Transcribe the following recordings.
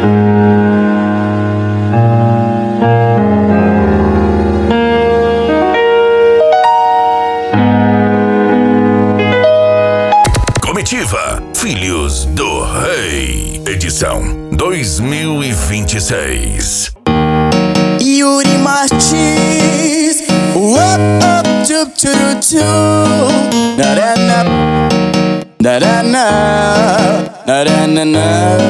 Comitiva Filhos do Rei, edição 2026. Yuri Martins, up, tup, tup, tup, na-na-na, na-na-na, na-na-na.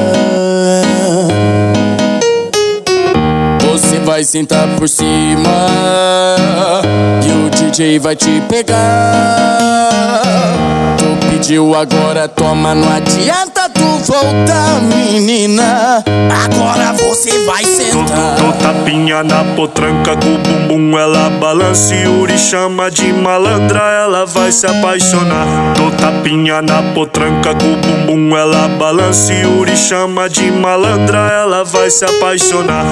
Você vai sentar por cima e o DJ vai te pegar. Tu pediu, agora toma, não adianta tu voltar, menina. Agora você vai sentar. Tô tapinha na potranca, com o bumbum ela balança. Yuri chama de malandra, ela vai se apaixonar. Tô tapinha na potranca, com o bumbum ela balança. Yuri chama de malandra, ela vai se apaixonar.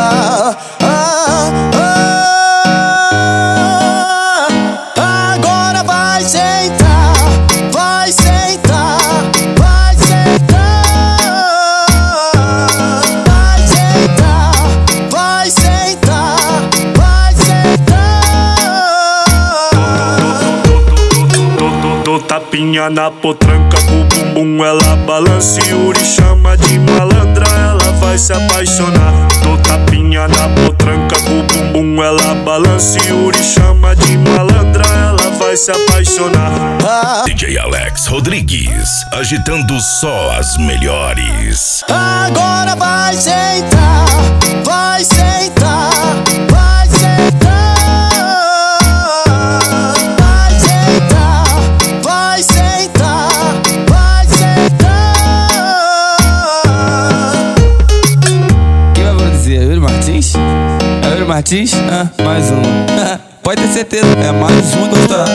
Agora vai sentar, vai sentar, vai sentar, vai sentar, vai sentar, vai sentar. Tô tapinha na potranca, com o bumbum ela balança. Yuri chama de malandra, ela vai se apaixonar. Tô tapinha na potranca, com o bumbum ela balança. Yuri chama de malandra, ela vai se apaixonar. DJ Alex Rodrigues, agitando só as melhores. Agora vai sentar, vai sentar, vai sentar, vai sentar, vai sentar, vai sentar. Quem vai produzir? É Yuri Martins? É Yuri Martins? Mais um. Pode ter certeza, é mais um que eu estou.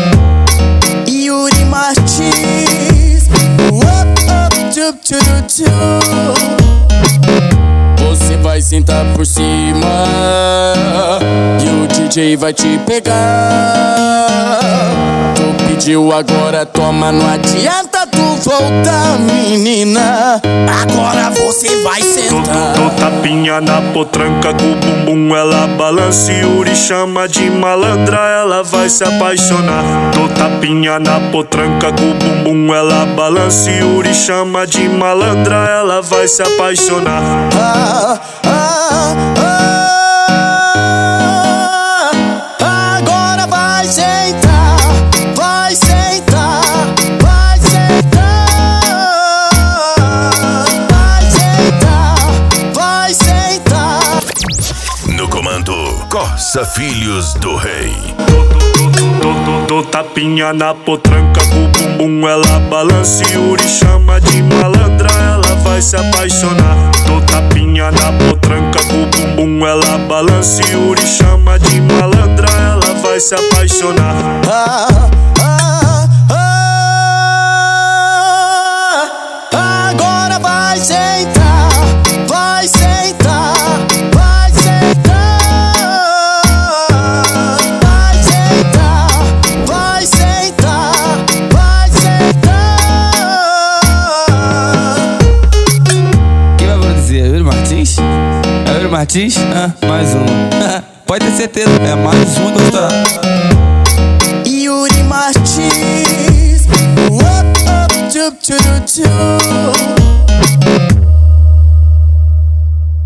Yuri Martins, up, tup, tup, tup. Você vai sentar por cima e o DJ vai te pegar. Tu pediu, agora toma, não adianta tu voltar, menina. Agora você vai sentar. Tô tapinha na potranca, com o bumbum ela balança. Yuri chama de malandra, ela vai se apaixonar. Tô tapinha na potranca, com o bumbum ela balança. Yuri chama de malandra, ela vai se apaixonar. Agora vai sentar, vai sentar, vai sentar, vai sentar, vai sentar. No comando, Corsa Filhos do Rei. Tô tapinha na potranca, com o bumbum ela balança. Yuri chama de malandra, ela vai se apaixonar. Tô tapinha na potranca, com o bumbum ela balança. Yuri chama de malandra, ela vai se apaixonar. Agora vai sentar, vai sentar, vai sentar, vai sentar, vai sentar, vai sentar. Quem vai produzir? É Yuri Martins? É Yuri Martins? Mais um. Pode ter certeza, é mais um que eu estou. Yuri Martins, up, tup, tup, tup.